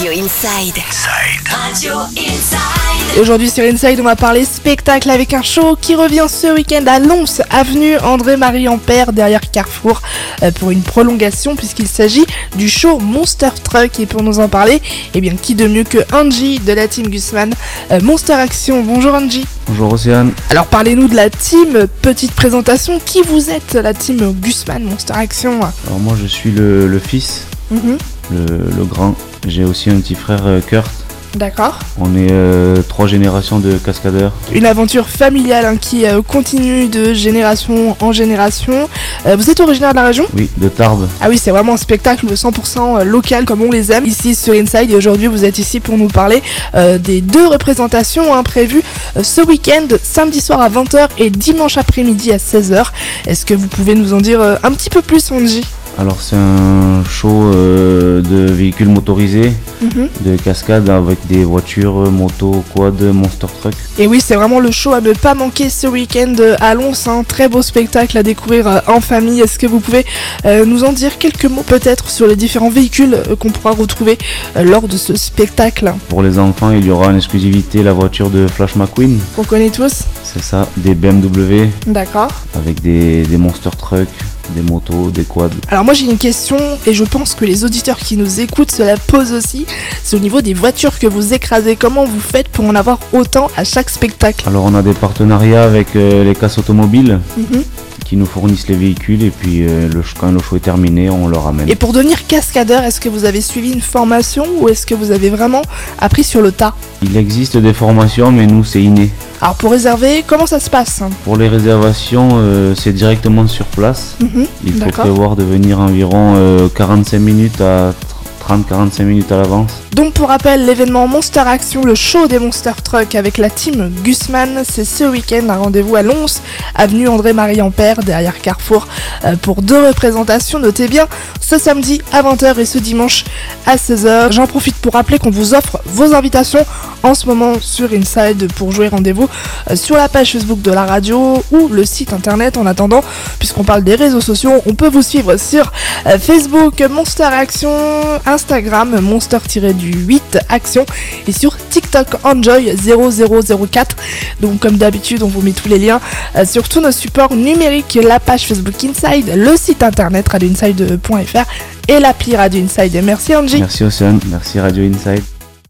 Radio Inside. Radio Inside. Et aujourd'hui sur Inside, on va parler spectacle avec un show qui revient ce week-end à Lons, avenue André-Marie Ampère, derrière Carrefour, pour une prolongation puisqu'il s'agit du show Monster Truck. Et pour nous en parler, eh bien qui de mieux que Angie de la team Gusman, Monster Action. Bonjour Angie. Bonjour Océane. Alors parlez-nous de la team, petite présentation, qui vous êtes la team Gusman Monster Action? Alors moi je suis le fils, le grand. J'ai aussi un petit frère Kurt. D'accord. On est 3 générations de cascadeurs. Une aventure familiale qui continue de génération en génération. Vous êtes originaire de la région ? Oui, de Tarbes. Ah oui, c'est vraiment un spectacle 100% local comme on les aime ici sur Inside. Et aujourd'hui, vous êtes ici pour nous parler des 2 représentations prévues ce week-end, samedi soir à 20h et dimanche après-midi à 16h. Est-ce que vous pouvez nous en dire un petit peu plus, Angie ? Alors c'est un show de véhicules motorisés, de cascade avec des voitures, motos, quad, monster truck. Et oui, c'est vraiment le show à ne pas manquer ce week-end à Lons, un très beau spectacle à découvrir en famille. Est-ce que vous pouvez nous en dire quelques mots peut-être sur les différents véhicules qu'on pourra retrouver lors de ce spectacle ? Pour les enfants, il y aura en exclusivité la voiture de Flash McQueen. Qu'on connaît tous ? C'est ça, des BMW. D'accord. Avec des monster trucks, des motos, des quads. Alors moi j'ai une question et je pense que les auditeurs qui nous écoutent se la posent aussi. C'est au niveau des voitures que vous écrasez. Comment vous faites pour en avoir autant à chaque spectacle ? Alors on a des partenariats avec les casses automobiles qui nous fournissent les véhicules et puis quand le show est terminé, on le ramène. Et pour devenir cascadeur, est-ce que vous avez suivi une formation ou est-ce que vous avez vraiment appris sur le tas ? Il existe des formations mais nous c'est inné. Alors pour réserver, comment ça se passe ? Pour les réservations, c'est directement sur place. Il faut prévoir de venir environ 45 minutes à 30-45 minutes à l'avance. Donc pour rappel, l'événement Monster Action, le show des Monster Truck avec la team Gusman, c'est ce week-end, un rendez-vous à Lons, avenue André-Marie Ampère, derrière Carrefour, pour 2 représentations. Notez bien, ce samedi à 20h et ce dimanche à 16h. J'en profite pour rappeler qu'on vous offre vos invitations en ce moment sur Inside pour jouer rendez-vous sur la page Facebook de la radio ou le site internet. En attendant, puisqu'on parle des réseaux sociaux, on peut vous suivre sur Facebook Monster Action, Instagram Monster-8 Action et sur TikTok Enjoy0004. Donc comme d'habitude, on vous met tous les liens sur tous nos supports numériques, la page Facebook Inside, le site internet radioinside.fr et l'appli Radio Inside. Merci Angie. Merci Océane, merci Radio Inside.